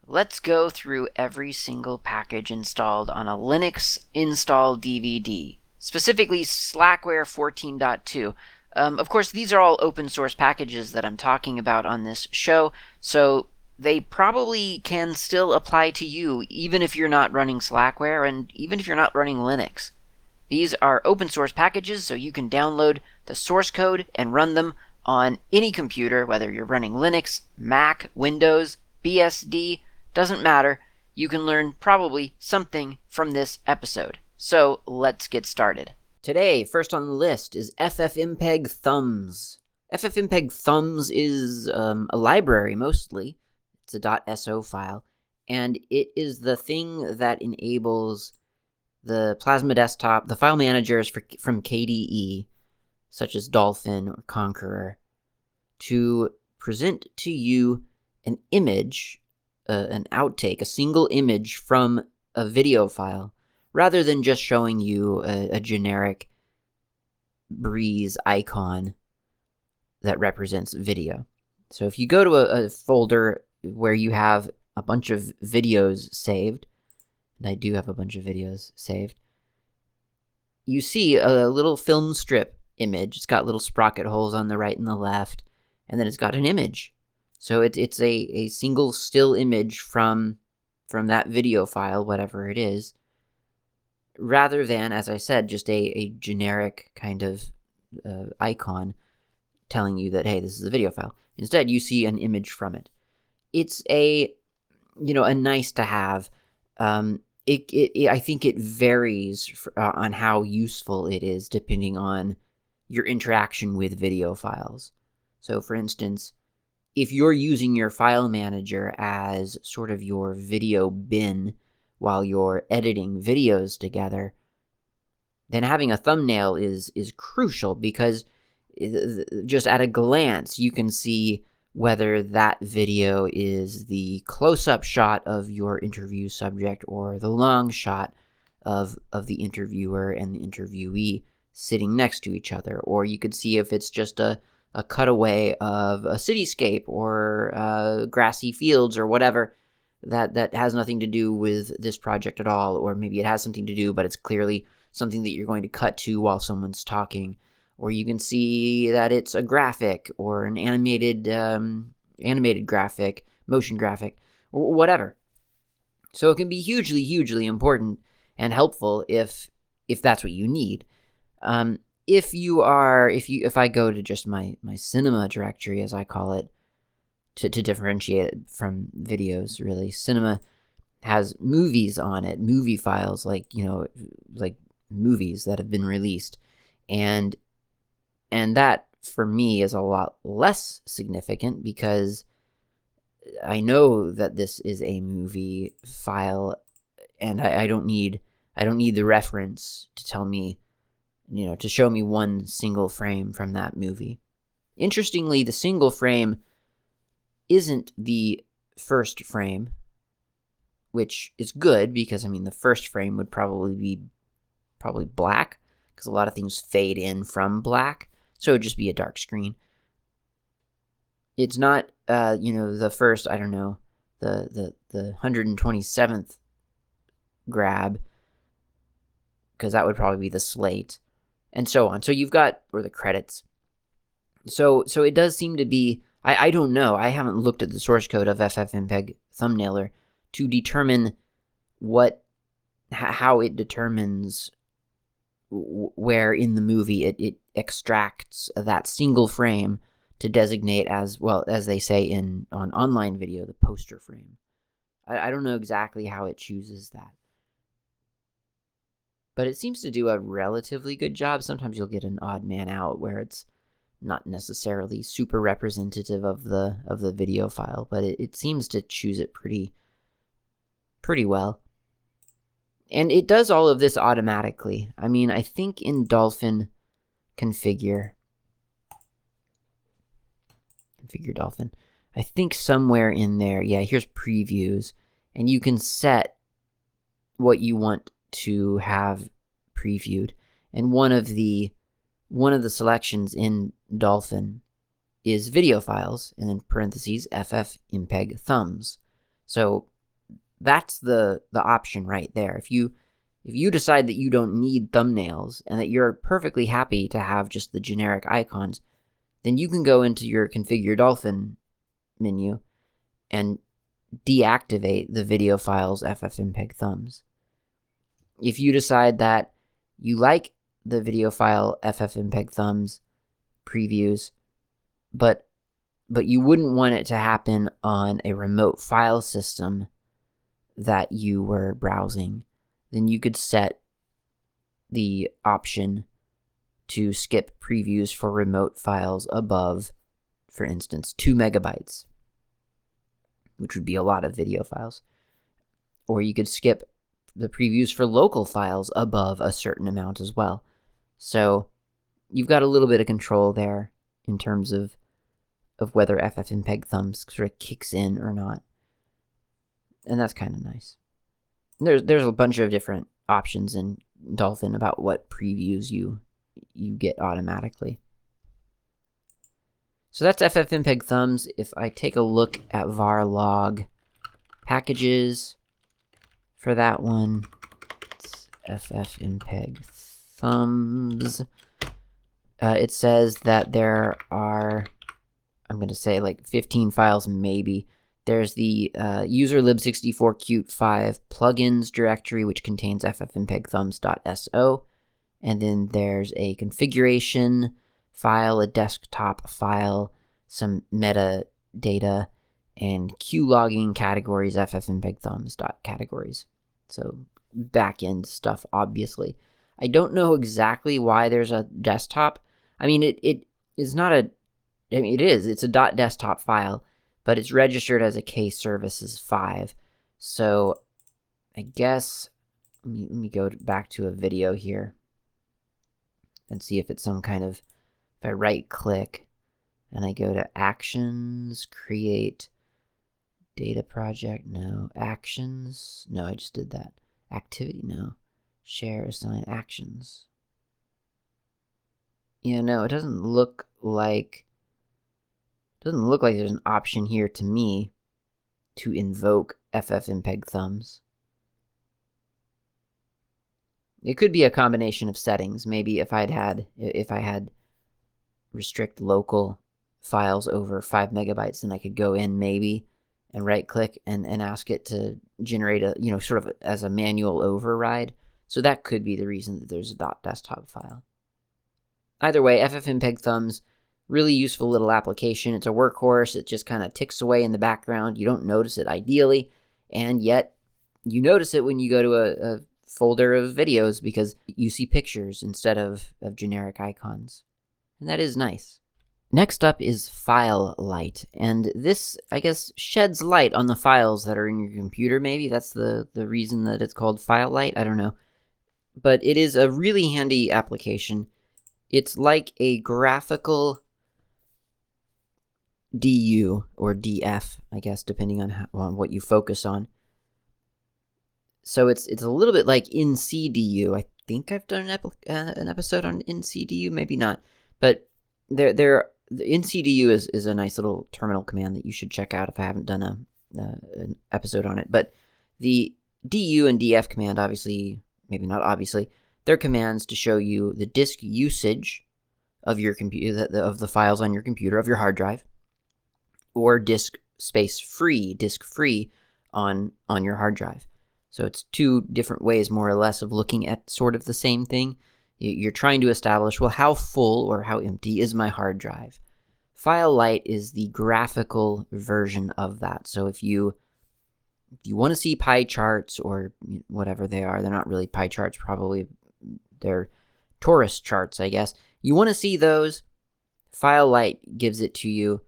let's go through every single package installed on a Linux install DVD, specifically Slackware 14.2. Of course, these are all open source packages that I'm talking about on this show, so they probably can still apply to you even if you're not running Slackware and even if you're not running Linux. These are open source packages, so you can download the source code and run them on any computer, whether you're running Linux, Mac, Windows, BSD, doesn't matter. You can learn probably something from this episode. So let's get started. Today, first on the list is FFmpeg Thumbs. FFmpeg Thumbs is a library mostly. It's a .so file, and it is the thing that enables the Plasma Desktop, the file managers from KDE, such as Dolphin or Konqueror, to present to you an image, an outtake, a single image from a video file, rather than just showing you a generic Breeze icon that represents video. So if you go to a folder where you have a bunch of videos saved, and I do have a bunch of videos saved, you see a little film strip image. It's got little sprocket holes on the right and the left, and then it's got an image. So it's a single still image from that video file, whatever it is, rather than, as I said, just a generic kind of icon telling you that, hey, this is a video file. Instead, you see an image from it. It's a nice to have. I think it varies on how useful it is depending on your interaction with video files. So, for instance, if you're using your file manager as sort of your video bin while you're editing videos together, then having a thumbnail is crucial, because just at a glance you can see whether that video is the close-up shot of your interview subject or the long shot of the interviewer and the interviewee sitting next to each other. Or you could see if it's just a cutaway of a cityscape or grassy fields or whatever that has nothing to do with this project at all, or maybe it has something to do, but it's clearly something that you're going to cut to while someone's talking. Or you can see that it's a graphic or an animated graphic, motion graphic, or whatever. So it can be hugely, hugely important and helpful if that's what you need. If I go to just my cinema directory, as I call it, to differentiate it from videos, really, cinema has movies on it, movie files, like movies that have been released, and that for me is a lot less significant, because I know that this is a movie file, and I don't need the reference to tell me, to show me one single frame from that movie. Interestingly, the single frame isn't the first frame, which is good, because the first frame would probably be black, because a lot of things fade in from black, so it would just be a dark screen. It's not the first, I don't know, the 127th grab, because that would probably be the slate, and so on. So you've got, or the credits. So it does seem to be, I don't know, I haven't looked at the source code of FFmpeg Thumbnailer to determine how it determines where in the movie it extracts that single frame to designate as, well, as they say on online video, the poster frame. I don't know exactly how it chooses that, but it seems to do a relatively good job. Sometimes you'll get an odd man out where it's not necessarily super representative of the video file, but it seems to choose it pretty well. And it does all of this automatically. I think in Dolphin configure Dolphin, I think somewhere in there, yeah, here's previews, and you can set what you want to have previewed. And one of the selections in Dolphin is video files, and then parentheses FFmpeg thumbs. So that's the option right there. If you decide that you don't need thumbnails and that you're perfectly happy to have just the generic icons, then you can go into your Configure Dolphin menu and deactivate the video files FFmpeg thumbs. If you decide that you like the video file FFmpeg thumbs previews, but you wouldn't want it to happen on a remote file system that you were browsing, then you could set the option to skip previews for remote files above, for instance, 2 megabytes, which would be a lot of video files. Or you could skip the previews for local files above a certain amount as well. So you've got a little bit of control there in terms of whether FFmpeg thumbs sort of kicks in or not. And that's kind of nice. There's a bunch of different options in Dolphin about what previews you get automatically. So that's FFmpeg thumbs. If I take a look at var log packages for that one, it's FFmpeg thumbs. It says that there are, I'm going to say like 15 files maybe. There's the user lib64qt5 plugins directory, which contains ffmpegthumbs.so. And then there's a configuration file, a desktop file, some metadata, and queue logging categories, ffmpegthumbs.categories. So backend stuff, obviously. I don't know exactly why there's a desktop. I mean, it is not a, I mean, it is. It's a .desktop file, but it's registered as a kservices 5. So I guess, let me go back to a video here and see if it's some kind of, if I right click and I go to actions, create data project, no. Actions, no, I just did that. Activity, no. Share, assign actions. Yeah, no, it doesn't look like there's an option here to me to invoke FFmpeg thumbs. It could be a combination of settings. Maybe if I had restrict local files over 5 megabytes, then I could go in maybe and right click and ask it to generate a, sort of as a manual override. So that could be the reason that there's a .desktop file. Either way, FFmpeg thumbs, really useful little application. It's a workhorse. It just kind of ticks away in the background. You don't notice it ideally, and yet you notice it when you go to a folder of videos because you see pictures instead of generic icons. And that is nice. Next up is FileLight, and this, I guess, sheds light on the files that are in your computer. Maybe that's the reason that it's called FileLight. I don't know. But it is a really handy application. It's like a graphical DU or DF, I guess, depending on what you focus on. So it's a little bit like InCDU. I think I've done an episode on InCDU, maybe not. But the InCDU is a nice little terminal command that you should check out if I haven't done an episode on it. But the DU and DF command, obviously, maybe not obviously, they're commands to show you the disk usage of your computer, of the files on your computer, of your hard drive, or disk free on your hard drive. So it's two different ways, more or less, of looking at sort of the same thing. You're trying to establish, well, how full or how empty is my hard drive? FileLight is the graphical version of that. So if you want to see pie charts or whatever they are, they're not really pie charts, probably they're torus charts, I guess. You want to see those, FileLight gives it to you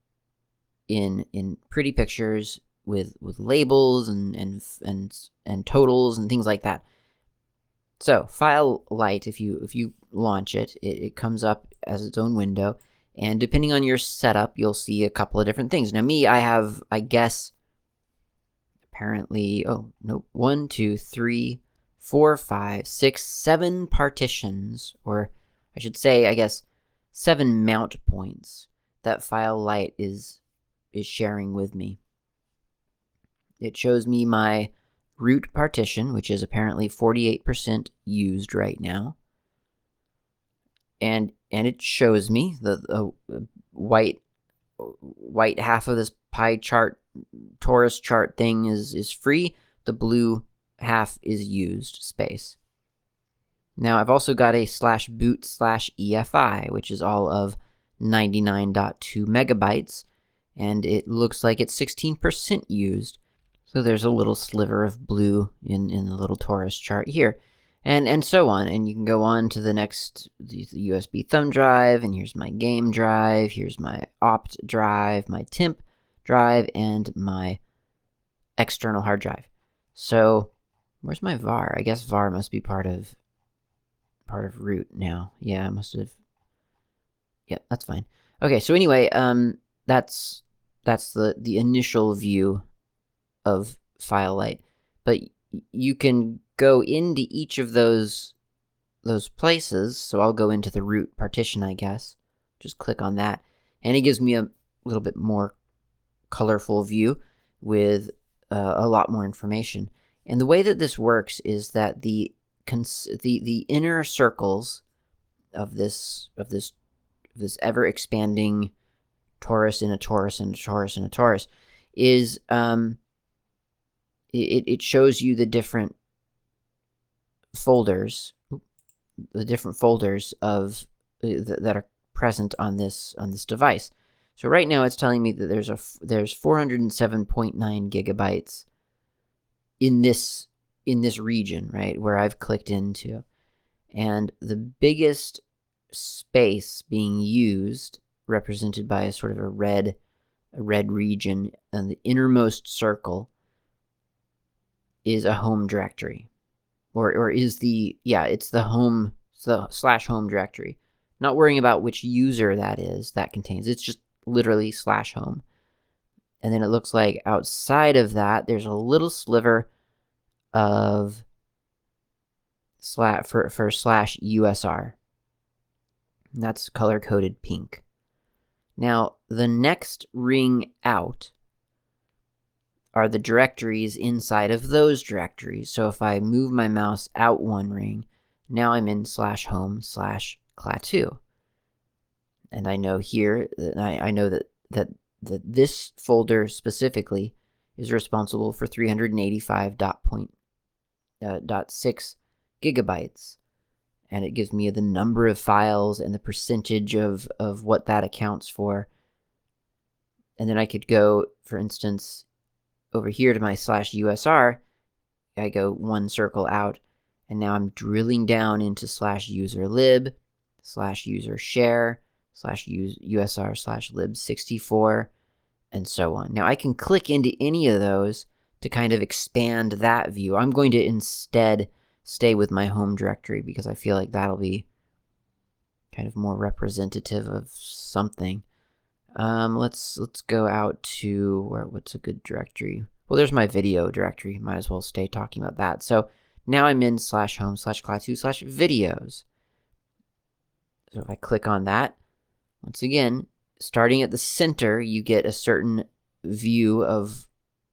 in pretty pictures with labels and totals and things like that. So FileLight, if you launch it, it comes up as its own window, and depending on your setup, you'll see a couple of different things. Now me, I have, I guess, apparently, 1, 2, 3, 4, 5, 6, 7 partitions, or I should say, I guess, 7 mount points that FileLight is sharing with me. it shows me my root partition, which is apparently 48% used right now. And it shows me the white half of this pie chart, torus chart thing is free. The blue half is used space. Now I've also got a /boot/EFI, which is all of 99.2 megabytes, and it looks like it's 16% used. So there's a little sliver of blue in the little torus chart here. And so on. And you can go on to the next USB thumb drive, and here's my game drive, here's my opt drive, my temp drive, and my external hard drive. So where's my var? I guess var must be part of root now. Yeah, I must have. Yeah, that's fine. Okay, so anyway, that's the initial view of FileLight, but you can go into each of those places. So I'll go into the root partition, I guess. Just click on that, and it gives me a little bit more colorful view with a lot more information. And the way that this works is that the inner circles of this ever expanding torus in a torus and a torus and a torus is it shows you the different folders, of that are present on this device. So right now it's telling me that there's 407.9 gigabytes in this region, right, where I've clicked into. And the biggest space being used, represented by a sort of a red region, and the innermost circle is a home directory, or is it's the home, /home directory. Not worrying about which user that contains. It's just literally /home. And then it looks like outside of that, there's a little sliver of for /USR. And that's color-coded pink. Now, the next ring out are the directories inside of those directories. So if I move my mouse out one ring, now I'm in /home/cla2. And I know here that I know that this folder specifically is responsible for 385.6 gigabytes. And it gives me the number of files and the percentage of what that accounts for. And then I could go, for instance, over here to my /USR. I go one circle out, and now I'm drilling down into /userlib, /usershare, /USR/lib64, and so on. Now I can click into any of those to kind of expand that view. I'm going to instead stay with my home directory because I feel like that'll be kind of more representative of something. Let's go out to what's a good directory? Well, there's my video directory. Might as well stay talking about that. So now I'm in /home/cla2/videos. So if I click on that, once again, starting at the center, you get a certain view of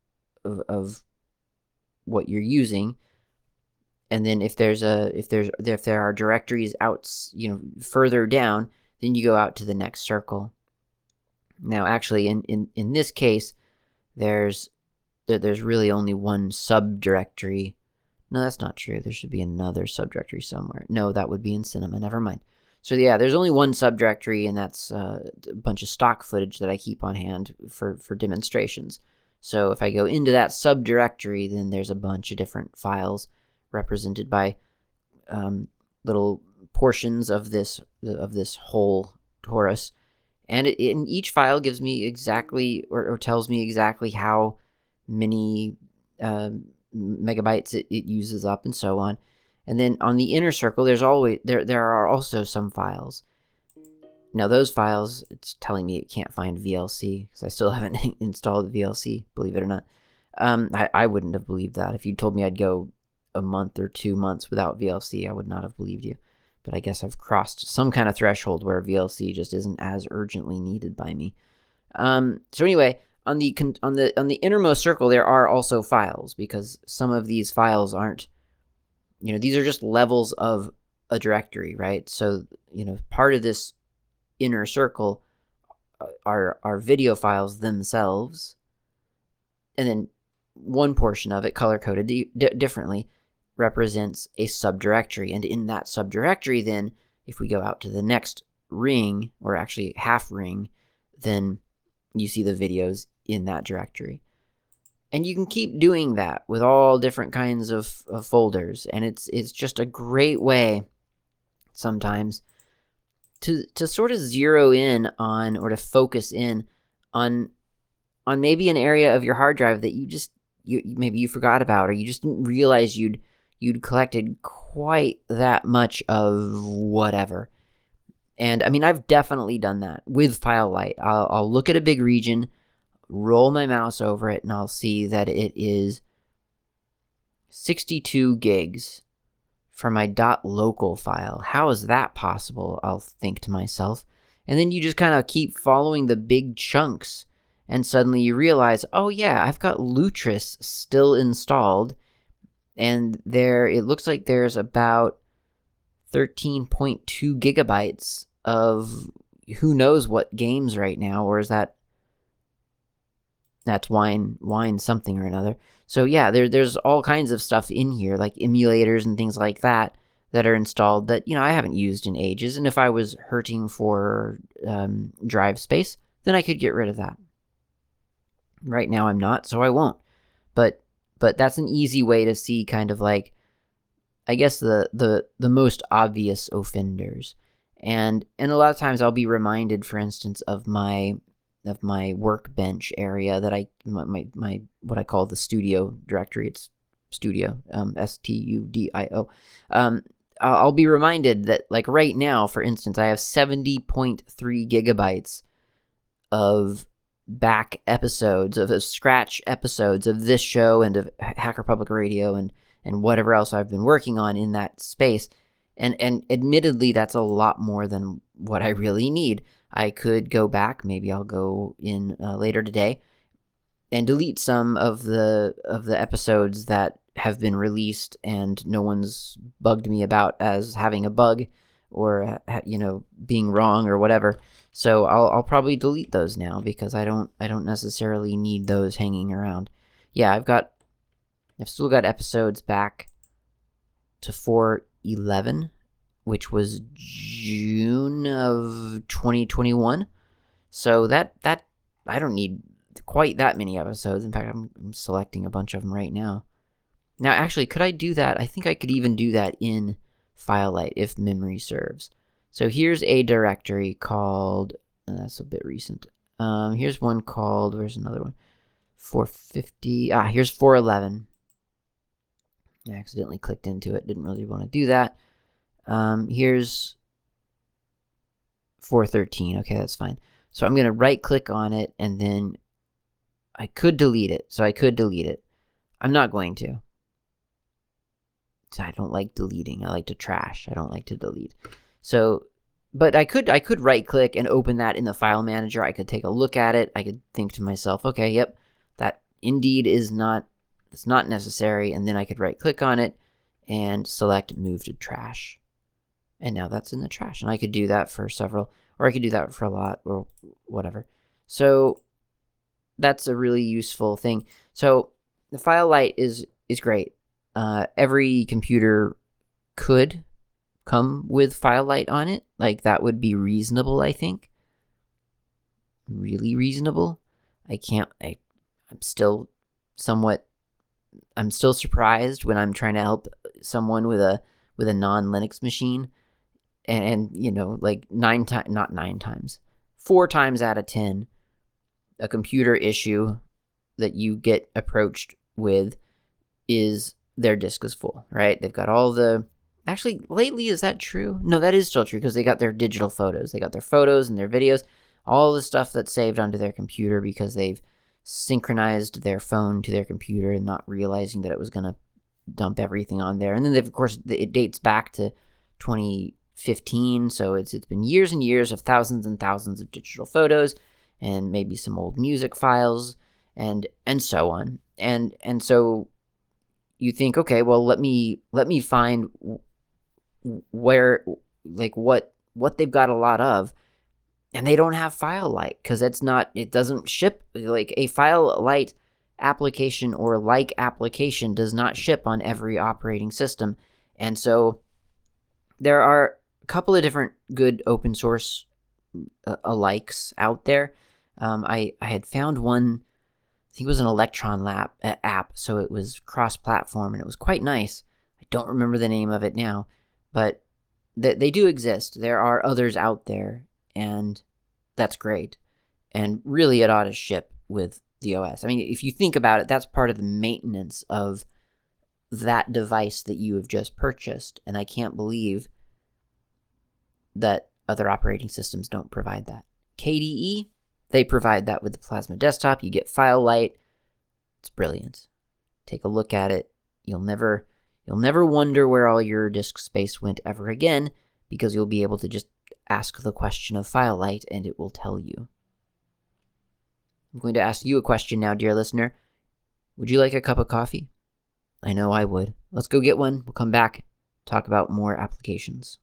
what you're using. And then if there are directories out, further down, then you go out to the next circle. Now, actually, in this case, there's really only one subdirectory. No, that's not true. There should be another subdirectory somewhere. No, that would be in Cinema. Never mind. So yeah, there's only one subdirectory, and that's a bunch of stock footage that I keep on hand for demonstrations. So if I go into that subdirectory, then there's a bunch of different files represented by little portions of this whole torus. And in each file gives me exactly, or tells me exactly how many megabytes it uses up, and so on. And then on the inner circle, there are also some files. Now those files, it's telling me it can't find VLC because I still haven't installed VLC, believe it or not. I wouldn't have believed that. If you told me I'd go a month or 2 months without VLC, I would not have believed you. But I guess I've crossed some kind of threshold where VLC just isn't as urgently needed by me. So anyway, on the innermost circle there are also files, because some of these files aren't, these are just levels of a directory, right? So, part of this inner circle are video files themselves, and then one portion of it, color-coded differently, represents a subdirectory. And in that subdirectory, then, if we go out to the next ring, or actually half ring, then you see the videos in that directory. And you can keep doing that with all different kinds of folders. And it's just a great way sometimes to sort of zero in on, or to focus in on maybe an area of your hard drive that maybe you forgot about, or you just didn't realize you'd collected quite that much of whatever. And I mean, I've definitely done that with FileLight. I'll look at a big region, roll my mouse over it, and I'll see that it is 62 gigs for my .local file. How is that possible? I'll think to myself. And then you just kind of keep following the big chunks, and suddenly you realize, oh yeah, I've got Lutris still installed, and it looks like there's about 13.2 gigabytes of who knows what games right now, or is that's wine something or another. So yeah, there's all kinds of stuff in here, like emulators and things like that are installed that, I haven't used in ages. And if I was hurting for drive space, then I could get rid of that. Right now I'm not, so I won't. But that's an easy way to see kind of like, I guess, the most obvious offenders. And a lot of times I'll be reminded, for instance, of my workbench area that my what I call the studio directory. It's studio, STUDIO. I'll be reminded that, like, right now, for instance, I have 70.3 gigabytes of back episodes, of scratch episodes of this show and of Hacker Public Radio and whatever else I've been working on in that space. And admittedly, that's a lot more than what I really need. I could go back, maybe I'll go in later today, and delete some of the episodes that have been released and no one's bugged me about as having a bug, or being wrong or whatever. So I'll probably delete those now, because I don't necessarily need those hanging around. Yeah, I've still got episodes back to 411, which was June of 2021. So that I don't need quite that many episodes. In fact, I'm selecting a bunch of them right now. Now, actually, could I do that? I think I could even do that in FileLight if memory serves. So here's a directory called, that's a bit recent. Here's one called, where's another one? 450, here's 411. I accidentally clicked into it, didn't really want to do that. Here's 413, okay, that's fine. So I'm going to right click on it, and then I could delete it. So I could delete it. I'm not going to. I don't like deleting. I like to trash. I don't like to delete. So, but I could right click and open that in the file manager. I could take a look at it. I could think to myself, okay, yep, that indeed it's not necessary. And then I could right click on it and select move to trash. And now that's in the trash. And I could do that for several, or I could do that for a lot, or whatever. So that's a really useful thing. So the FileLight is great. Every computer could come with FileLight on it. Like, that would be reasonable, I think. Really reasonable. I'm still surprised when I'm trying to help someone with a non-Linux machine, and like 4 times out of 10, a computer issue that you get approached with is their disk is full, right? They've got all the... Actually, lately, is that true? No, that is still true, because they got their digital photos. They got their photos and their videos, all the stuff that's saved onto their computer because they've synchronized their phone to their computer and not realizing that it was going to dump everything on there. And then, of course, it dates back to 2015, so it's been years and years of thousands and thousands of digital photos. and maybe some old music files and so on. And so you think, okay, well, let me find where, like, what they've got a lot of. And they don't have FileLight because it doesn't ship. Like, a FileLight application or like application does not ship on every operating system. And so there are a couple of different good open source alikes out there. I had found one, I think it was an Electron Lab app, so it was cross-platform, and it was quite nice. I don't remember the name of it now, but they do exist. There are others out there, and that's great. And really, it ought to ship with the OS. I mean, if you think about it, that's part of the maintenance of that device that you have just purchased, and I can't believe that other operating systems don't provide that. KDE, they provide that with the Plasma Desktop. You get FileLight. It's brilliant. Take a look at it. You'll never wonder where all your disk space went ever again, because you'll be able to just ask the question of FileLight and it will tell you. I'm going to ask you a question now, dear listener. Would you like a cup of coffee? I know I would. Let's go get one. We'll come back, talk about more applications.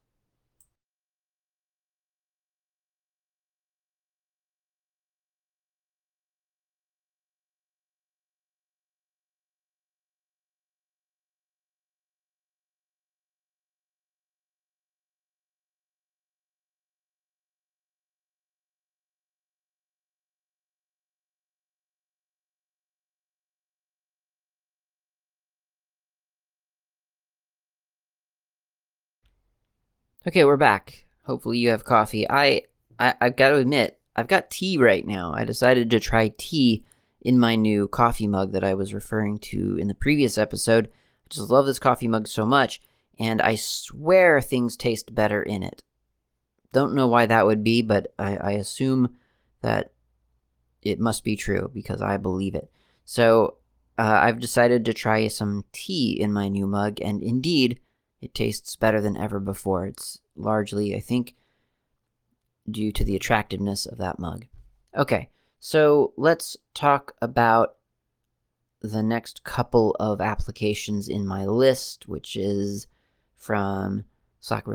Okay, we're back. Hopefully you have coffee. I've got to admit, I've got tea right now. I decided to try tea in my new coffee mug that I was referring to in the previous episode. I just love this coffee mug so much, and I swear things taste better in it. Don't know why that would be, but I assume that it must be true because I believe it. So I've decided to try some tea in my new mug, and indeed, it tastes better than ever before. It's largely, I think, due to the attractiveness of that mug. Okay, so let's talk about the next couple of applications in my list, which is from Slackware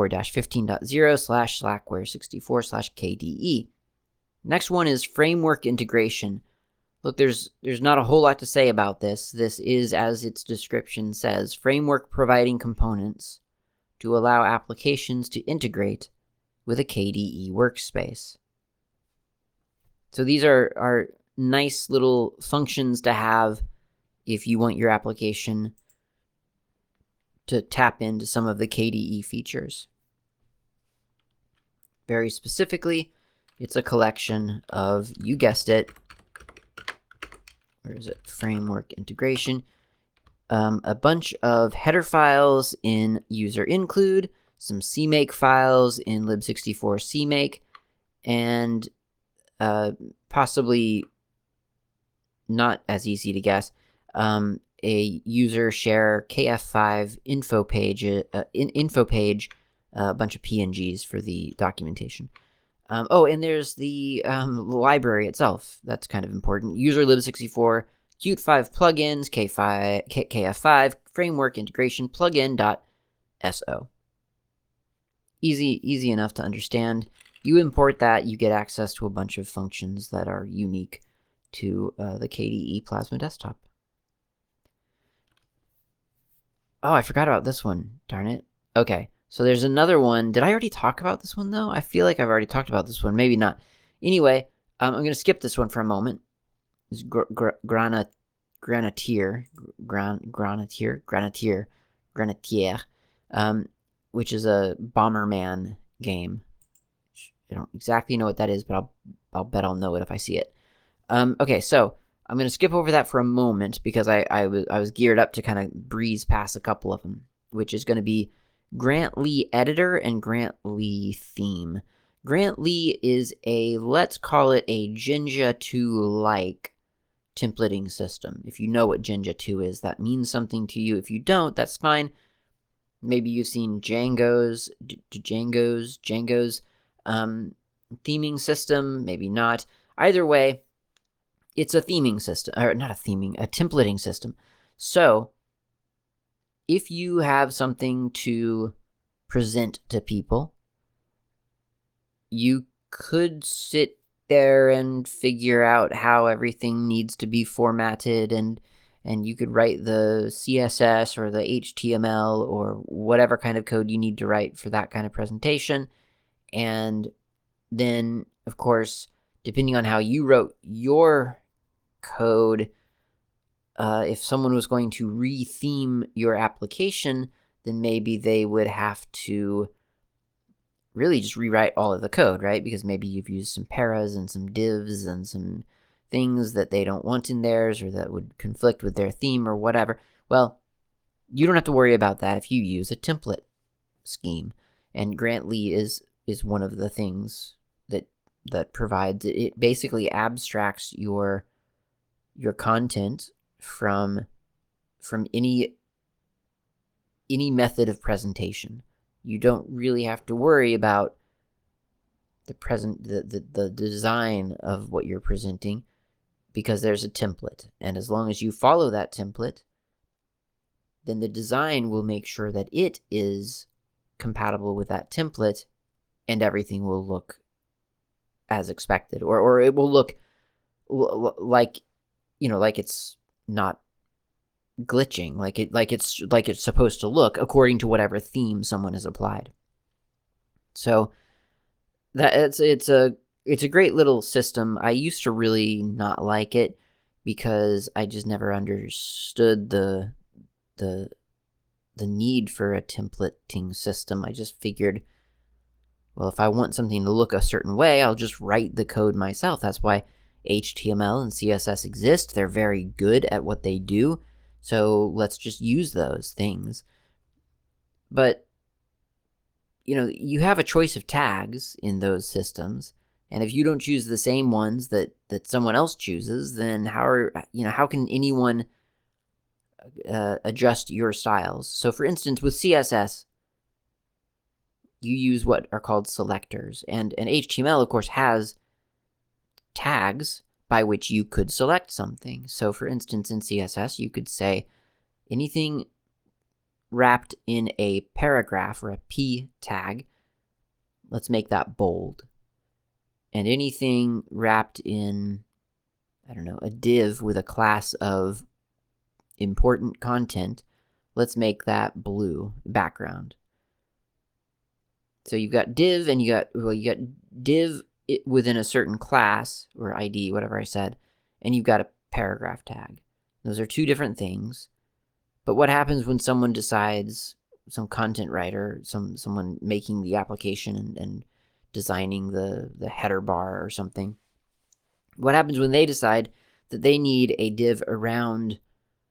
64-15.0/Slackware64/KDE. Next one is framework integration. Look, there's not a whole lot to say about this. This is, as its description says, framework providing components to allow applications to integrate with a KDE workspace. So these are nice little functions to have if you want your application to tap into some of the KDE features. Very specifically, it's a collection of, you guessed it, where is it? Framework integration. A bunch of header files in user include, some CMake files in lib64 CMake, and possibly not as easy to guess, a user share KF5 info page, a bunch of PNGs for the documentation. And there's the library itself. That's kind of important. User lib64, Qt5 plugins, KF5, framework integration, plugin.so. Easy enough to understand. You import that, you get access to a bunch of functions that are unique to the KDE Plasma Desktop. Oh, I forgot about this one. Darn it. Okay, so there's another one. Did I already talk about this one, though? I feel like I've already talked about this one. Maybe not. Anyway, I'm going to skip this one for a moment. It's Granatier, which is a Bomberman game. I don't exactly know what that is, but I'll bet I'll know it if I see it. Okay, so I'm going to skip over that for a moment because I was geared up to kind of breeze past a couple of them, which is going to be Grantley Editor and Grantley Theme. Grantley is let's call it a Jinja 2-like templating system. If you know what Jinja 2 is, that means something to you. If you don't, that's fine. Maybe you've seen Django's theming system, maybe not. Either way, it's a theming system, or not a theming, a templating system. So if you have something to present to people, you could sit there and figure out how everything needs to be formatted, and you could write the CSS or the HTML or whatever kind of code you need to write for that kind of presentation. And then, of course, depending on how you wrote your code, if someone was going to re-theme your application, then maybe they would have to really just rewrite all of the code, right? Because maybe you've used some paras and some divs and some things that they don't want in theirs or that would conflict with their theme or whatever. Well, you don't have to worry about that if you use a template scheme. And Grantly is one of the things that provides it. It basically abstracts your content from any method of presentation. You don't really have to worry about the design of what you're presenting, because there's a template. And as long as you follow that template, then the design will make sure that it is compatible with that template, and everything will look as expected, or it will look like, like it's not glitching, like it's supposed to look according to whatever theme someone has applied. So that it's a great little system. I used to really not like it because I just never understood the need for a templating system. I just figured, well, if I want something to look a certain way, I'll just write the code myself. That's why HTML and CSS exist. They're very good at what they do. So let's just use those things. But, you have a choice of tags in those systems. And if you don't choose the same ones that someone else chooses, then how can anyone adjust your styles? So for instance, with CSS, you use what are called selectors. And HTML, of course, has tags by which you could select something. So for instance, in CSS, you could say anything wrapped in a paragraph or a P tag, let's make that bold. And anything wrapped in, I don't know, a div with a class of important content, let's make that blue background. So you've got div, and you got div within a certain class or ID, whatever I said, and you've got a paragraph tag. Those are two different things. But what happens when someone decides, some content writer, someone making the application and designing the header bar or something? What happens when they decide that they need a div around,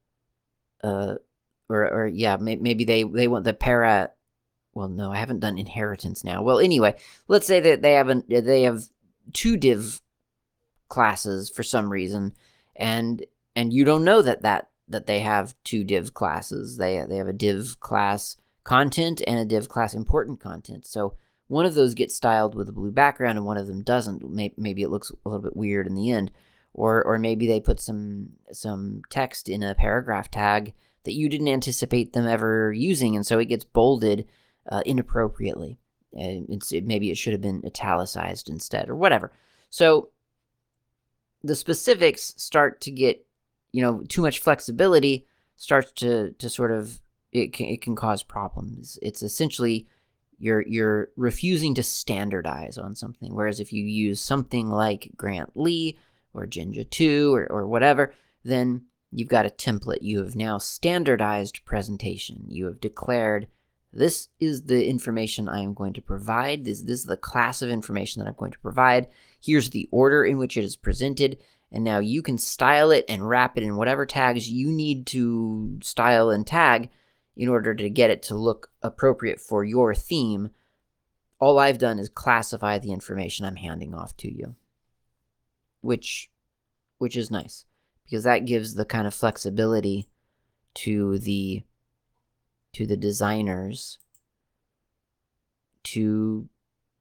maybe they want the para. Well, no, I haven't done inheritance now. Well, anyway, let's say that they have two div classes for some reason, and you don't know that they have two div classes. They have a div class content and a div class important content. So one of those gets styled with a blue background and one of them doesn't. Maybe it looks a little bit weird in the end, or maybe they put some text in a paragraph tag that you didn't anticipate them ever using, and so it gets bolded inappropriately. Maybe it should have been italicized instead, or whatever. So the specifics start to get, too much flexibility starts to sort of, it can cause problems. It's essentially you're refusing to standardize on something. Whereas if you use something like Grantly or Jinja 2 or whatever, then you've got a template. You have now standardized presentation. You have declared, this is the information I am going to provide. This is the class of information that I'm going to provide. Here's the order in which it is presented. And now you can style it and wrap it in whatever tags you need to style and tag in order to get it to look appropriate for your theme. All I've done is classify the information I'm handing off to you, which is nice, because that gives the kind of flexibility to the designers to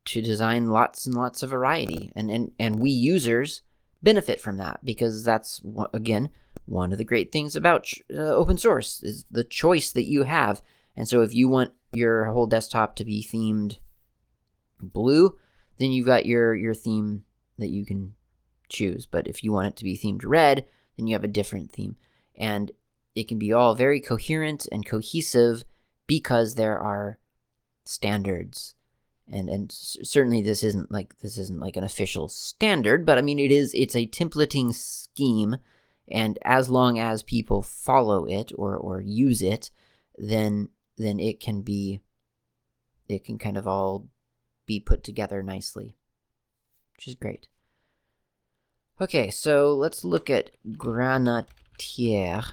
to design lots and lots of variety, and we users benefit from that, because that's, again, one of the great things about open source is the choice that you have. And so if you want your whole desktop to be themed blue, then you've got your theme that you can choose. But if you want it to be themed red, then you have a different theme. And it can be all very coherent and cohesive because there are standards. And certainly this isn't like an official standard, but I mean it's a templating scheme, and as long as people follow it or use it, then it can kind of all be put together nicely, which is great. Okay, so let's look at Granatier.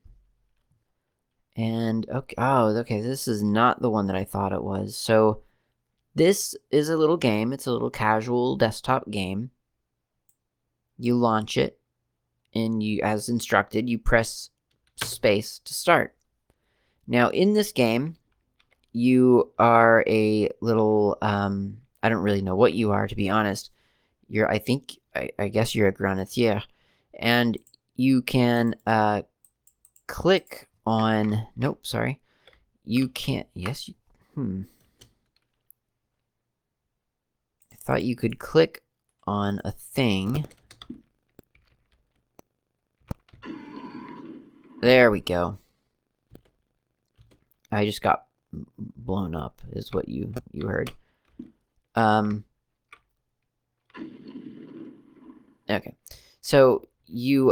And okay, this is not the one that I thought it was. So this is a little game. It's a little casual desktop game. You launch it, and you, as instructed, you press space to start. Now, in this game, you are a little, I don't really know what you are, to be honest. I guess you're a grenadier. And you can click on, nope, sorry. You can't, yes, I thought you could click on a thing. There we go. I just got blown up, is what you heard. Okay. So you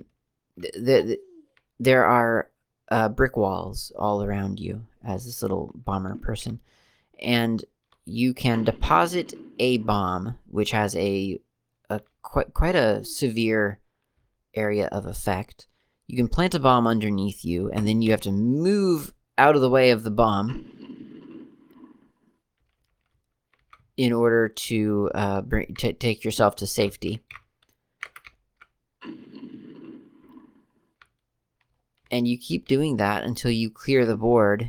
there are brick walls all around you as this little bomber person, and you can deposit a bomb, which has a quite a severe area of effect. You can plant a bomb underneath you, and then you have to move out of the way of the bomb in order to take yourself to safety. And you keep doing that until you clear the board.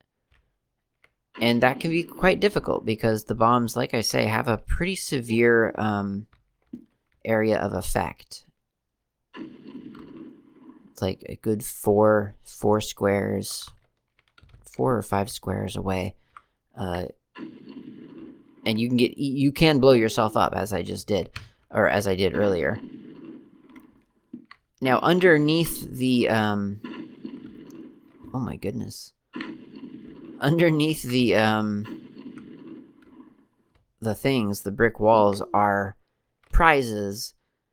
And that can be quite difficult because the bombs, like I say, have a pretty severe area of effect. It's like a good four squares, 4 or 5 squares away. And you can blow yourself up, as I just did, or as I did earlier. Now, underneath the, oh my goodness. Underneath the things, the brick walls, are prizes.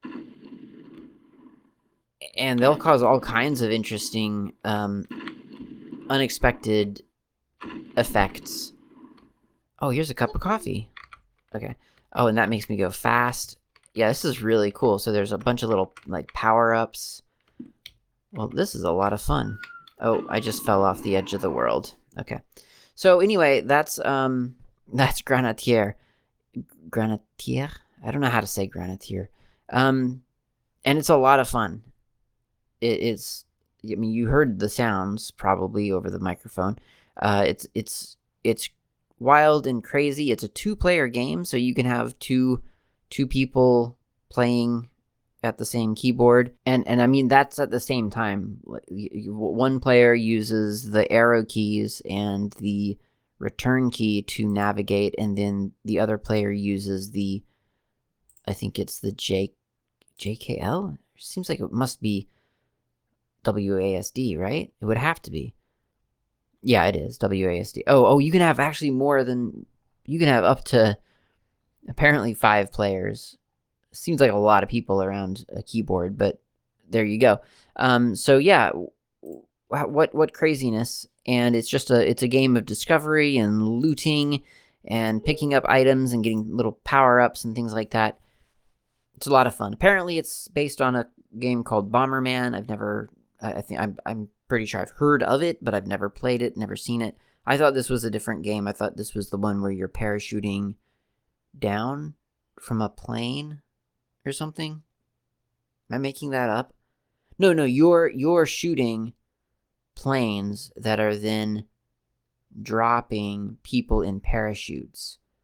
And they'll cause all kinds of interesting, unexpected effects. Oh, here's a cup of coffee. Okay. Oh, and that makes me go fast. Yeah, this is really cool. So there's a bunch of little, like, power-ups. Well, this is a lot of fun. Oh, I just fell off the edge of the world. Okay. So anyway, that's Granatier. Granatier? I don't know how to say Granatier. And it's a lot of fun. It's, I mean, you heard the sounds probably over the microphone. It's wild and crazy. It's a 2-player game, so you can have two people playing at the same keyboard, and I mean that's at the same time. One player uses the arrow keys and the return key to navigate, and then the other player uses the, I think it's the JKL? Seems like it must be WASD, right? It would have to be. Yeah, it is WASD. Oh, you can have actually more than, you can have up to apparently 5 players. Seems like a lot of people around a keyboard, but there you go. So yeah, what craziness. And it's just it's a game of discovery and looting and picking up items and getting little power-ups and things like that. It's a lot of fun. Apparently it's based on a game called Bomberman. I've never, I'm pretty sure I've heard of it, but I've never played it, never seen it. I thought this was a different game. I thought this was the one where you're parachuting down from a plane or something. Am I making that up? No, you're shooting planes that are then dropping people in parachutes.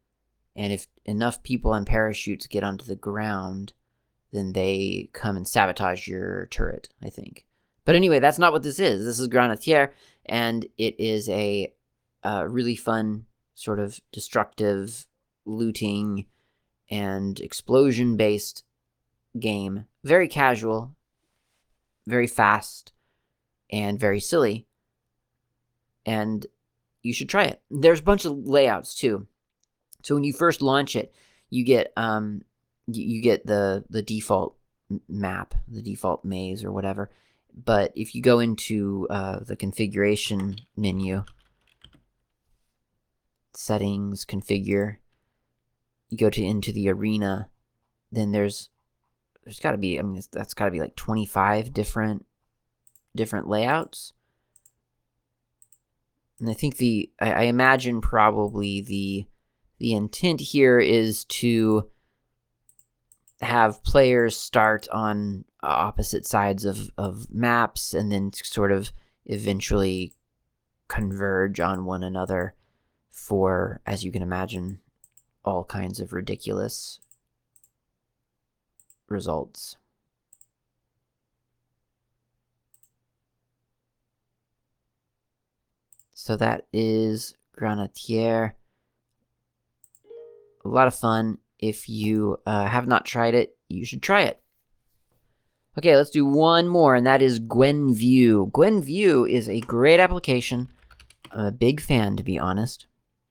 And if enough people on parachutes get onto the ground, then they come and sabotage your turret, I think. But anyway, that's not what this is. This is Grenadier, and it is a really fun sort of destructive looting and explosion-based game. Very casual, very fast, and very silly. And you should try it. There's a bunch of layouts too. So when you first launch it, you get the default map, the default maze or whatever. But if you go into the configuration menu, settings, configure, you go into the arena, then there's got to be, I mean, that's got to be like 25 different layouts. And I think I imagine probably the intent here is to have players start on opposite sides of maps and then sort of eventually converge on one another for, as you can imagine, all kinds of ridiculous results. So that is Grenadier. A lot of fun. If you have not tried it, you should try it. Okay, let's do one more, and that is Gwenview. Gwenview is a great application. I'm a big fan, to be honest.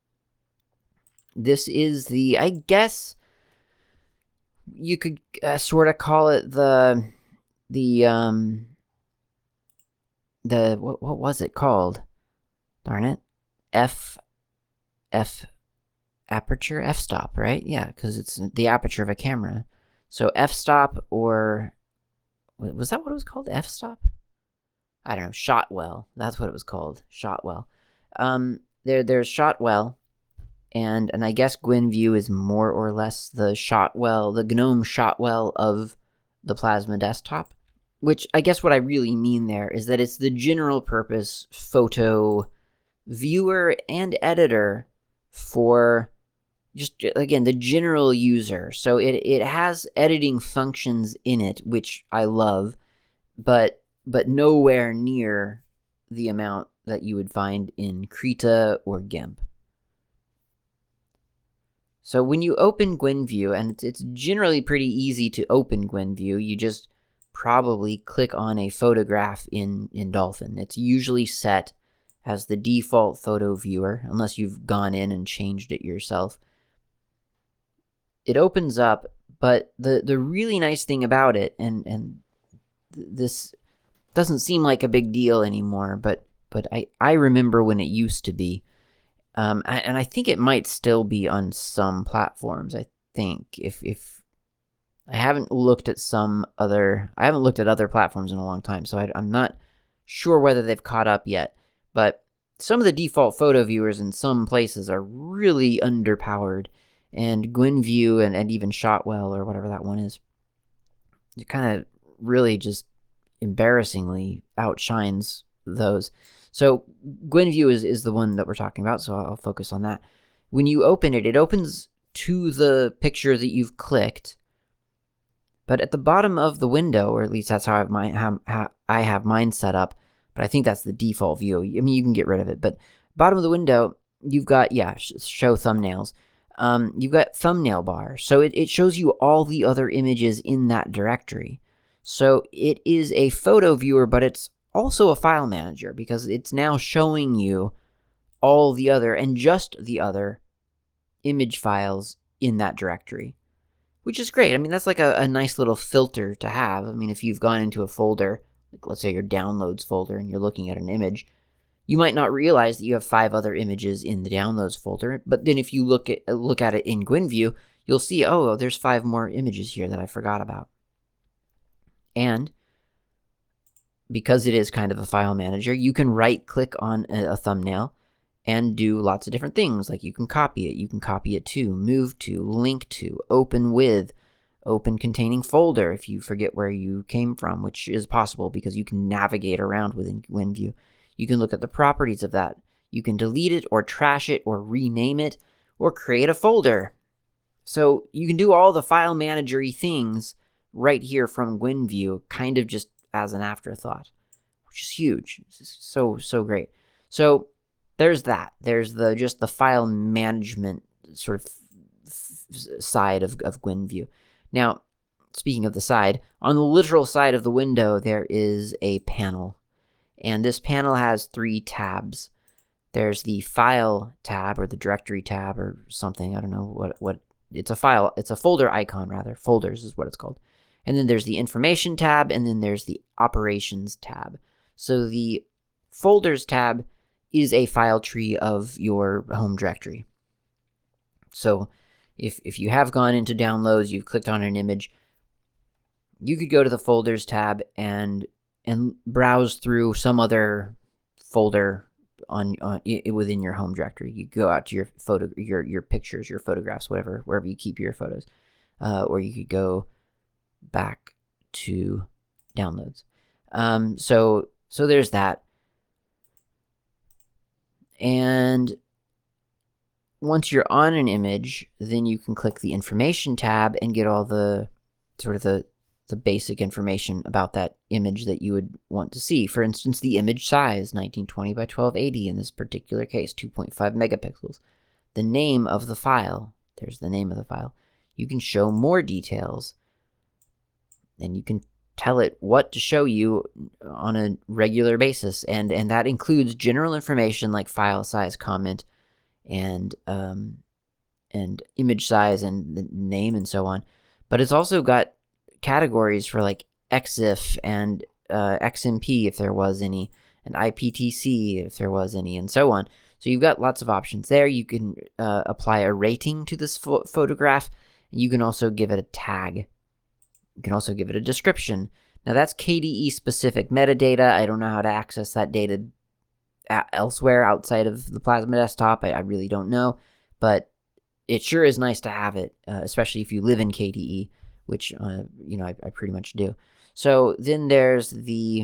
This is the, I guess you could sort of call it the what was it called? Darn it. Aperture f-stop, right? Yeah, because it's the aperture of a camera. So f-stop, or was that what it was called? F-stop? I don't know. Shotwell. That's what it was called. Shotwell. There's Shotwell, and I guess Gwenview is more or less the Shotwell, the GNOME Shotwell of the Plasma desktop. Which I guess what I really mean there is that it's the general purpose photo viewer and editor for just, again, the general user. So it has editing functions in it, which I love, but nowhere near the amount that you would find in Krita or GIMP. So when you open Gwenview, and it's generally pretty easy to open Gwenview, you just probably click on a photograph in Dolphin. It's usually set as the default photo viewer, unless you've gone in and changed it yourself. It opens up, but the really nice thing about it, and this doesn't seem like a big deal anymore, but I remember when it used to be, and I think it might still be on some platforms. I think if I haven't looked at other platforms in a long time, so I'm not sure whether they've caught up yet. But some of the default photo viewers in some places are really underpowered, and Gwenview and even Shotwell or whatever that one is, it kind of really just embarrassingly outshines those. So Gwenview is the one that we're talking about, so I'll focus on that. When you open it, it opens to the picture that you've clicked, but at the bottom of the window, or at least that's how I have mine set up, but I think that's the default view. I mean, you can get rid of it, but bottom of the window, you've got, show thumbnails. You've got thumbnail bar. So it shows you all the other images in that directory. So it is a photo viewer, but it's also a file manager because it's now showing you all the other and just the other image files in that directory, which is great. I mean, that's like a nice little filter to have. I mean, if you've gone into a folder, like let's say your downloads folder, and you're looking at an image, you might not realize that you have 5 other images in the downloads folder, but then if you look at it in Gwenview, you'll see, oh, there's 5 more images here that I forgot about. And because it is kind of a file manager, you can right-click on a thumbnail and do lots of different things. Like you can copy it. You can copy it to, move to, link to, open with, open containing folder if you forget where you came from, which is possible because you can navigate around within Gwenview. You can look at the properties of that. You can delete it or trash it or rename it or create a folder. So you can do all the file manager-y things right here from GwinView, kind of just as an afterthought, which is huge. It's so great. So there's that. There's just the file management sort of side of GwinView. Now, speaking of the side, on the literal side of the window, there is a panel. And this panel has 3 tabs. There's the File tab, or the Directory tab, or something. I don't know what it's a file. It's a folder icon, rather. Folders is what it's called. And then there's the Information tab, and then there's the Operations tab. So the Folders tab is a file tree of your home directory. So if you have gone into downloads, you've clicked on an image, you could go to the Folders tab and browse through some other folder on within your home directory. You go out to your pictures, your photographs, wherever you keep your photos, or you could go back to downloads. So there's that. And once you're on an image, then you can click the Information tab and get all the sort of the basic information about that image that you would want to see. For instance, the image size, 1920 by 1280 in this particular case, 2.5 megapixels. The name of the file, there's the name of the file. You can show more details, and you can tell it what to show you on a regular basis, and that includes general information like file size, comment, and image size, and the name, and so on. But it's also got categories for like EXIF and XMP if there was any, and IPTC if there was any, and so on. So you've got lots of options there. You can apply a rating to this photograph. You can also give it a tag. You can also give it a description. Now that's KDE specific metadata. I don't know how to access that data elsewhere outside of the Plasma Desktop. I really don't know, but it sure is nice to have it, especially if you live in KDE, which I pretty much do. So then there's the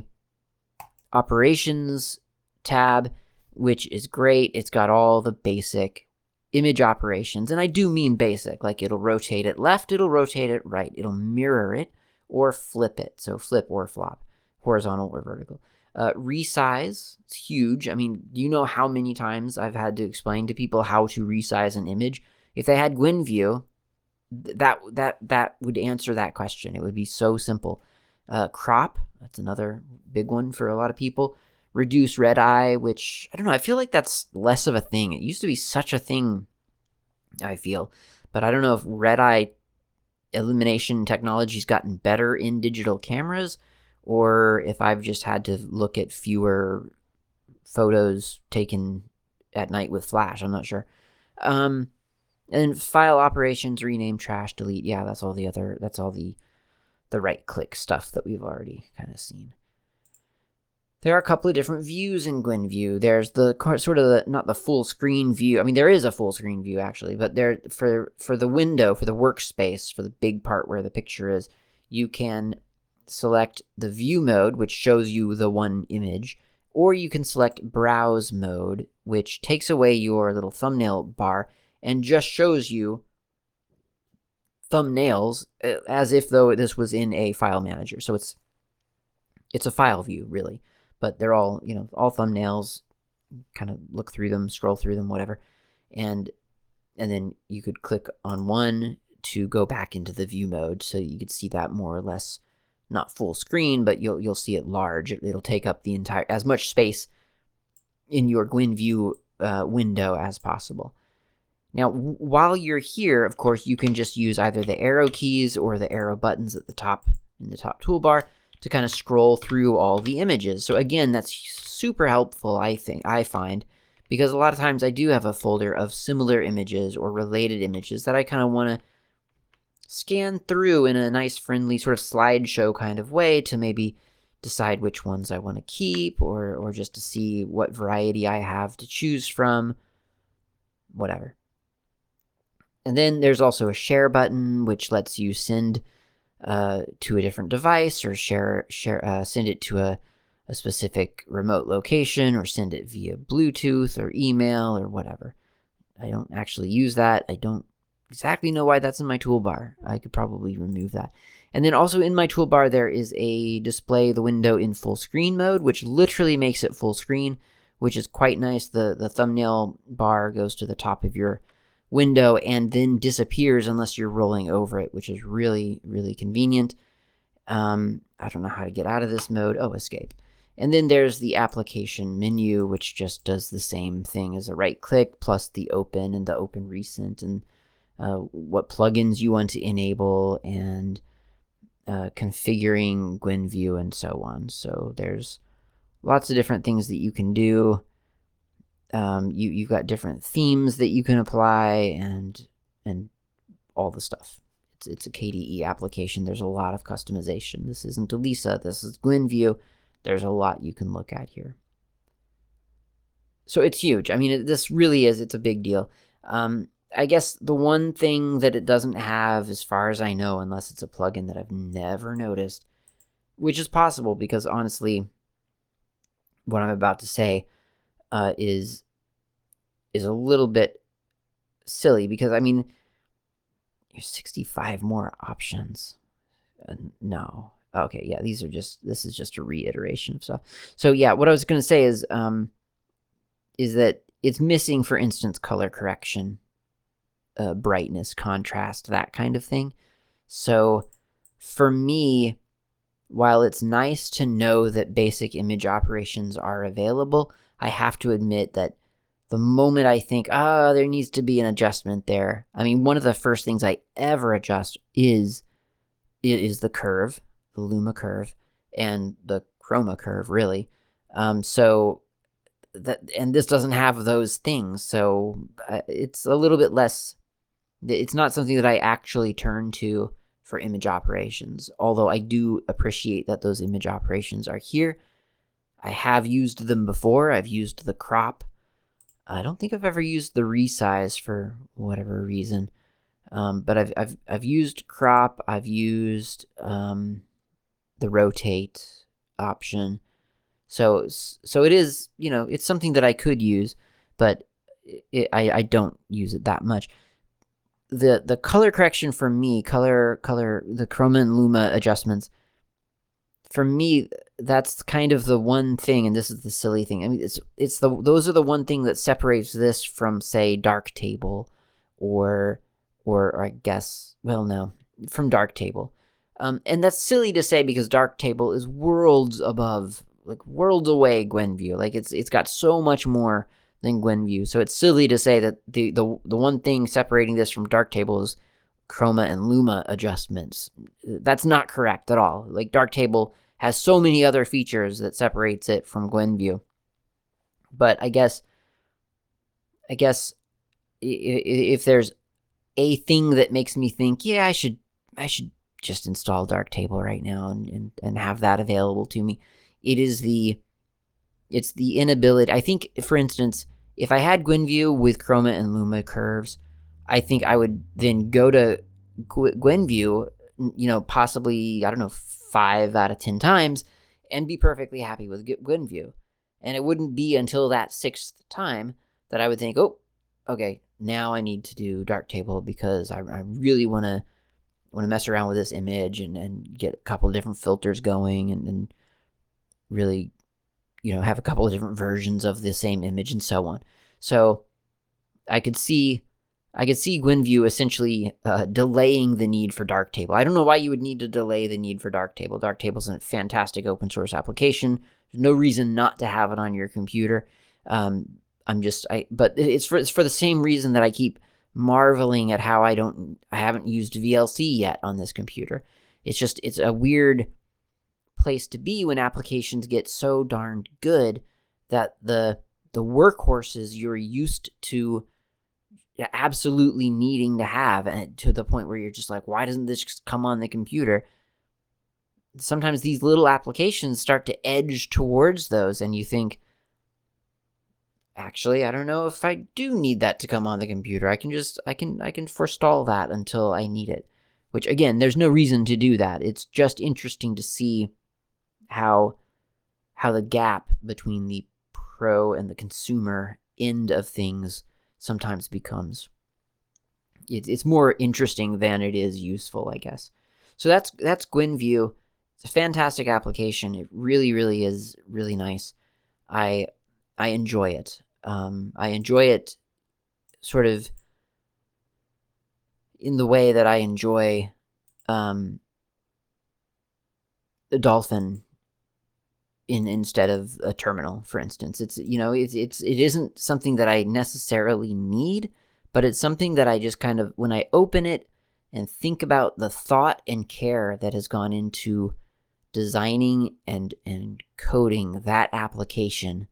Operations tab, which is great. It's got all the basic image operations, and I do mean basic. Like, it'll rotate it left, it'll rotate it right, it'll mirror it, or flip it. So flip or flop, horizontal or vertical. Resize, it's huge. I mean, you know how many times I've had to explain to people how to resize an image. If they had GwinView, that would answer that question. It would be so simple. Crop, that's another big one for a lot of people. Reduce red eye, which, I don't know, I feel like that's less of a thing. It used to be such a thing, I feel. But I don't know if red eye elimination technology's gotten better in digital cameras, or if I've just had to look at fewer photos taken at night with flash. I'm not sure. And file operations, rename, trash, delete. Yeah, that's all the right-click stuff that we've already kind of seen. There are a couple of different views in GwinView. There's the sort of not the full screen view. I mean, there is a full screen view actually, but there for the window, for the workspace, for the big part where the picture is, you can select the view mode, which shows you the one image, or you can select browse mode, which takes away your little thumbnail bar and just shows you thumbnails as if though this was in a file manager. So it's a file view, really. But they're all, all thumbnails. Kind of look through them, scroll through them, whatever. And then you could click on one to go back into the view mode, so you could see that more or less, not full screen, but you'll see it large. It'll take up the as much space in your GwinView window as possible. Now, while you're here, of course, you can just use either the arrow keys or the arrow buttons at the top, in the top toolbar, to kind of scroll through all the images. So again, that's super helpful, I find, because a lot of times I do have a folder of similar images or related images that I kind of want to scan through in a nice, friendly sort of slideshow kind of way to maybe decide which ones I want to keep, or just to see what variety I have to choose from, whatever. And then there's also a share button, which lets you send to a different device, or send it to a specific remote location, or send it via Bluetooth or email or whatever. I don't actually use that. I don't exactly know why that's in my toolbar. I could probably remove that. And then also in my toolbar, there is a display the window in full screen mode, which literally makes it full screen, which is quite nice. The thumbnail bar goes to the top of your window and then disappears unless you're rolling over it, which is really, really convenient. I don't know how to get out of this mode. Oh, escape. And then there's the application menu, which just does the same thing as a right click, plus the open and the open recent, and what plugins you want to enable, and configuring Gwenview and so on. So there's lots of different things that you can do. You've got different themes that you can apply, and all the stuff. It's a KDE application. There's a lot of customization. This isn't Elisa. This is Gwenview. There's a lot you can look at here. So it's huge. I mean, this really is. It's a big deal. I guess the one thing that it doesn't have, as far as I know, unless it's a plugin that I've never noticed, which is possible because honestly, what I'm about to say is a little bit silly, because I mean, there's 65 more options. No. Okay, yeah, this is just a reiteration of stuff. So yeah, what I was going to say is that it's missing, for instance, color correction, brightness, contrast, that kind of thing. So for me, while it's nice to know that basic image operations are available, I have to admit that the moment I think, there needs to be an adjustment there, I mean, one of the first things I ever adjust is the curve, the Luma curve, and the Chroma curve, really. So that, and this doesn't have those things, so it's a little bit less. It's not something that I actually turn to for image operations, although I do appreciate that those image operations are here. I have used them before. I've used the crop. I don't think I've ever used the resize for whatever reason. But I've used crop. I've used the rotate option. So it is, it's something that I could use, but I don't use it that much. The color correction for me, the Chroma and Luma adjustments, for me, that's kind of the one thing, and this is the silly thing. I mean, those are the one thing that separates this from, say, Darktable, or I guess, well, no, from Darktable. And that's silly to say because Darktable is worlds above, like worlds away, Gwenview. Like it's got so much more than Gwenview. So it's silly to say that the one thing separating this from Darktable is Chroma and Luma adjustments. That's not correct at all. Like Darktable has so many other features that separates it from Gwenview. But I guess if there's a thing that makes me think, yeah, I should just install Darktable right now and have that available to me, it's the inability. I think, for instance, if I had Gwenview with Chroma and Luma curves, I think I would then go to Gwenview, possibly, I don't know, 5 out of 10 times, and be perfectly happy with Gwenview. And it wouldn't be until that 6th time that I would think, oh, okay, now I need to do Darktable because I really want to mess around with this image and get a couple of different filters going and really, have a couple of different versions of the same image and so on. So I could see Gwenview essentially delaying the need for Darktable. I don't know why you would need to delay the need for Darktable. Darktable is a fantastic open source application. There's no reason not to have it on your computer. But it's for the same reason that I keep marveling at how I haven't used VLC yet on this computer. It's a weird place to be when applications get so darned good that the workhorses you're used to absolutely needing to have, and to the point where you're just like, why doesn't this just come on the computer? Sometimes these little applications start to edge towards those, and you think, actually, I don't know if I do need that to come on the computer. I can forestall that until I need it. Which, again, there's no reason to do that. It's just interesting to see how the gap between the pro and the consumer end of things sometimes becomes. it's more interesting than it is useful, I guess. So that's Gwenview. It's a fantastic application. It really, really is really nice. I enjoy it. I enjoy it sort of in the way that I enjoy the Dolphin instead of a terminal, for instance. It isn't something that I necessarily need, but it's something that I just kind of, when I open it and think about the thought and care that has gone into designing and coding that application,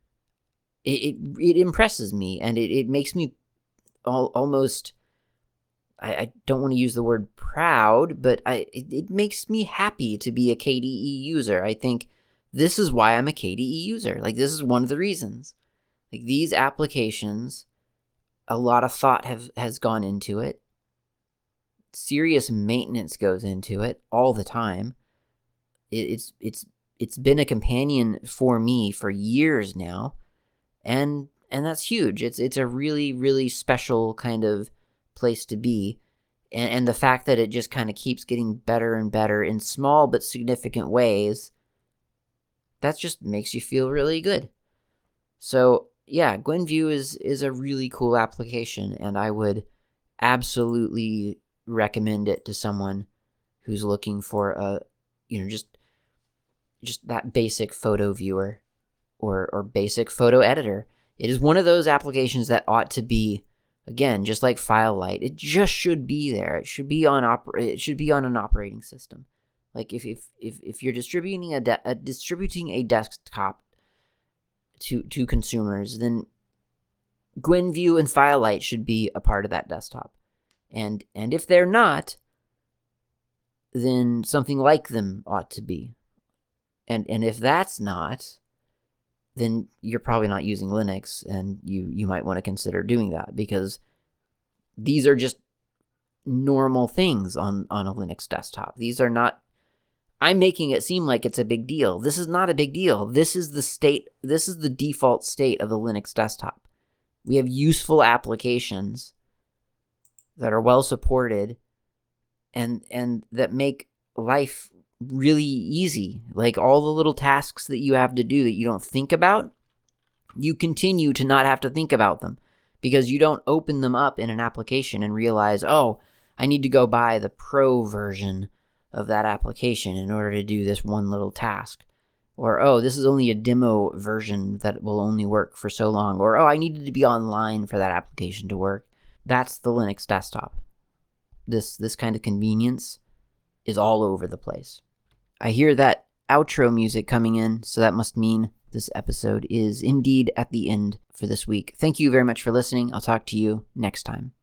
it impresses me, and it makes me almost, I don't want to use the word proud, but it makes me happy to be a KDE user. I think this is why I'm a KDE user. Like, this is one of the reasons. Like, these applications, a lot of thought has gone into it. Serious maintenance goes into it all the time. It's been a companion for me for years now, and that's huge. It's a really, really special kind of place to be. And the fact that it just kind of keeps getting better and better in small but significant ways, that just makes you feel really good. So yeah, Gwenview is a really cool application, and I would absolutely recommend it to someone who's looking for a, just that basic photo viewer or basic photo editor. It is one of those applications that ought to be, again, just like FileLight, it just should be there. It should be on an operating system. Like if you're distributing a desktop to consumers, then Gwenview and FileLight should be a part of that desktop. And if they're not, then something like them ought to be. And if that's not, then you're probably not using Linux, and you might want to consider doing that, because these are just normal things on a Linux desktop. These are not, I'm making it seem like it's a big deal. This is not a big deal. This is the default state of the Linux desktop. We have useful applications that are well supported and that make life really easy. Like, all the little tasks that you have to do that you don't think about, you continue to not have to think about them, because you don't open them up in an application and realize, oh, I need to go buy the pro version of that application in order to do this one little task. Or, oh, this is only a demo version that will only work for so long. Or, oh, I needed to be online for that application to work. That's the Linux desktop. This kind of convenience is all over the place. I hear that outro music coming in, so that must mean this episode is indeed at the end for this week. Thank you very much for listening. I'll talk to you next time.